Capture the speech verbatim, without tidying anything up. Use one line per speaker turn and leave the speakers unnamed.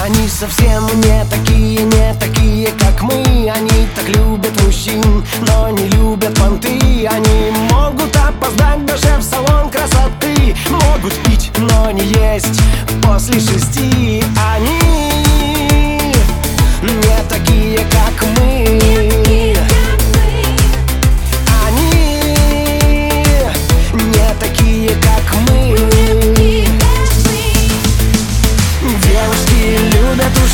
Они совсем не такие, не такие, как мы. Они так любят мужчин, но не любят понты. Они могут опоздать даже в салон красоты, могут пить, но не есть после шести. Они не такие, как мы. Они не такие, как мы. Девушки любят